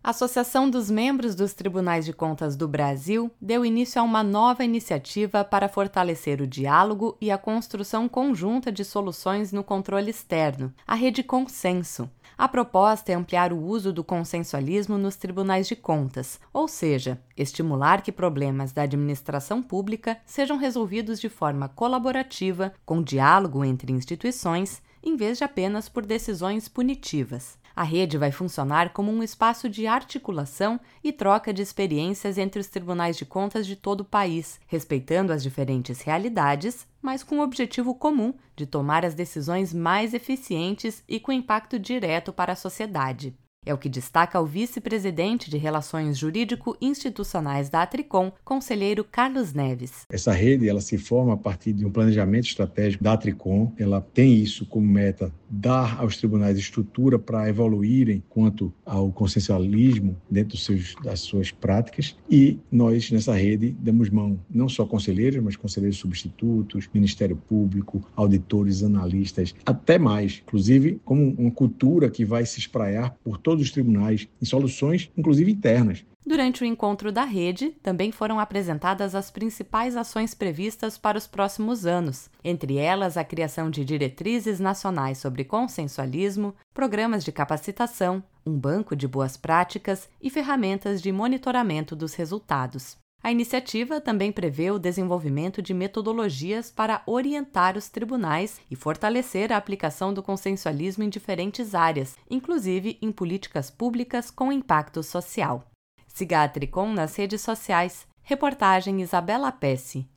A Associação dos Membros dos Tribunais de Contas do Brasil deu início a uma nova iniciativa para fortalecer o diálogo e a construção conjunta de soluções no controle externo, a Rede Consenso. A proposta é ampliar o uso do consensualismo nos tribunais de contas, ou seja, estimular que problemas da administração pública sejam resolvidos de forma colaborativa, com diálogo entre instituições, em vez de apenas por decisões punitivas. A rede vai funcionar como um espaço de articulação e troca de experiências entre os tribunais de contas de todo o país, respeitando as diferentes realidades, mas com o objetivo comum de tomar as decisões mais eficientes e com impacto direto para a sociedade. É o que destaca o vice-presidente de Relações Jurídico-Institucionais da Atricom, conselheiro Carlos Neves. Essa rede ela se forma a partir de um planejamento estratégico da Atricom. Ela tem isso como meta, dar aos tribunais estrutura para evoluírem quanto ao consensualismo dentro das suas práticas. E nós, nessa rede, damos mão não só conselheiros, mas conselheiros substitutos, Ministério Público, auditores, analistas, até mais. Inclusive, como uma cultura que vai se espraiar por todos os tribunais em soluções, inclusive internas. Durante o encontro da rede, também foram apresentadas as principais ações previstas para os próximos anos, entre elas a criação de diretrizes nacionais sobre consensualismo, programas de capacitação, um banco de boas práticas e ferramentas de monitoramento dos resultados. A iniciativa também prevê o desenvolvimento de metodologias para orientar os tribunais e fortalecer a aplicação do consensualismo em diferentes áreas, inclusive em políticas públicas com impacto social. Siga a Atricom nas redes sociais. Reportagem Isabela Pesce.